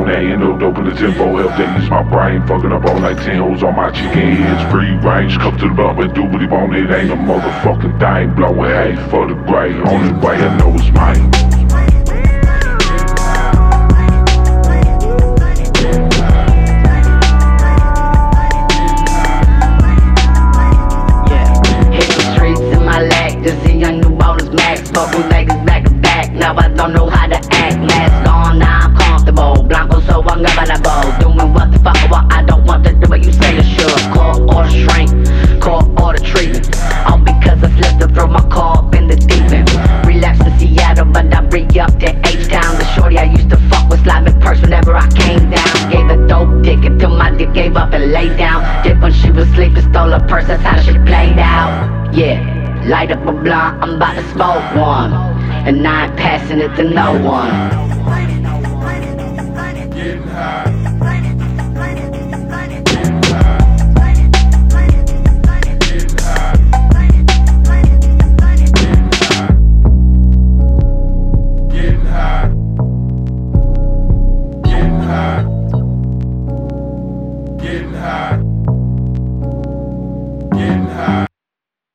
on that endo, dope in the tempo. Help that ease my brain, fucking up all night. 10 hoes on my chicken heads, free range. Come to the bump and do what he want. It ain't a motherfucking thing. Blowing hay for the gray. Only way I know is mine. Just a young New Orleans max, fuck with Vegas back to back. Now I don't know how to act. Mask on, now I'm comfortable. Blanco, so I'm ungovernable. Doing what the fuck I want, I don't want to do what you say I should. Call or shrink, call or the treatment. All because I slipped and throw my car up in the deep end. Relapsed to Seattle, but I re-upped to H-Town. The shorty I used to fuck with slide me purse whenever I came down. Gave a dope dick until my dick gave up and laid down. Dip when she was sleeping, stole her purse, that's how shit played out. Yeah. Light up a blunt, I'm about to smoke one, and I ain't passing it to no one.